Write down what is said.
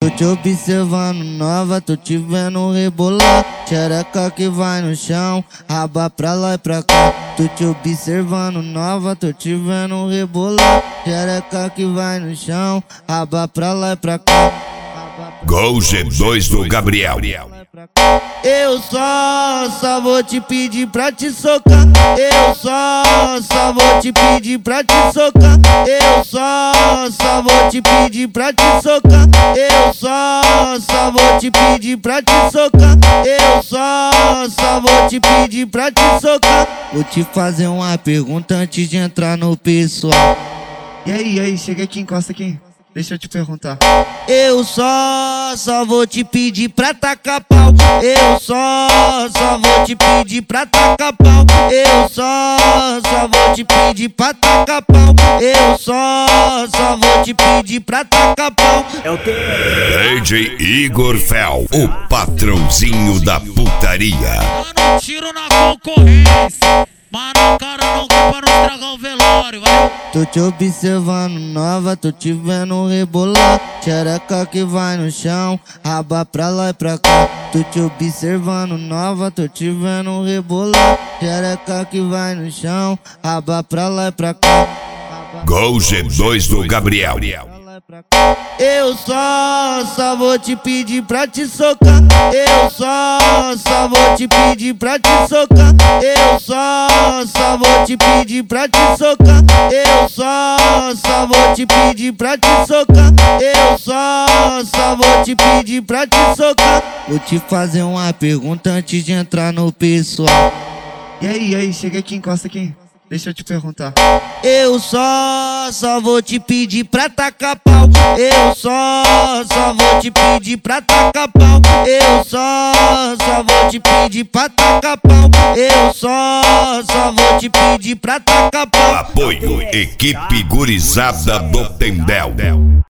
Tô te observando nova, tô te vendo rebolar. Xereca que vai no chão, raba pra lá e pra cá. Tô te observando nova, tô te vendo rebolar. Xereca que vai no chão, raba pra lá e pra cá. Gol G2 do Gabriel. Eu só vou te pedir pra te socar. Eu só vou te pedir pra te socar. Eu só vou te pedir pra te socar. Eu só vou te pedir pra te socar. Eu só vou te pedir pra te socar. Vou te fazer uma pergunta antes de entrar no pessoal. E aí, chega aqui, encosta aqui. Deixa eu te perguntar. Eu só vou te pedir pra tacar pau. Eu só vou te pedir pra tacar pau. Eu só vou te pedir pra tacar pau. Eu só vou te pedir pra tacar pau. DJ Igor Fel, o patrãozinho da putaria. Dá um tiro na concorrência, mas não, cara, não quer pra não estragar o velório, vai. Tô te observando nova, tô te vendo rebolar. Xereca que vai no chão, raba pra lá e pra cá. Tô te observando nova, tô te vendo rebolar. Xereca que vai no chão, raba pra lá e pra cá. Gol G2 do Gabriel. Eu só vou te pedir pra te socar. Eu só vou te pedir pra te socar. Eu só vou te pedir pra te socar. Eu só vou te pedir pra te socar. Eu só vou te pedir pra te socar. Vou te fazer uma pergunta antes de entrar no pessoal. E aí, chega aqui, encosta aqui. Deixa eu te perguntar. Eu só vou te pedir pra tacar pau. Eu só vou te pedir pra tacar pau. Eu só vou te pedir pra tacar pau. Eu só vou te pedir pra tacar pau. Apoio Equipe Gurizada do Tendel.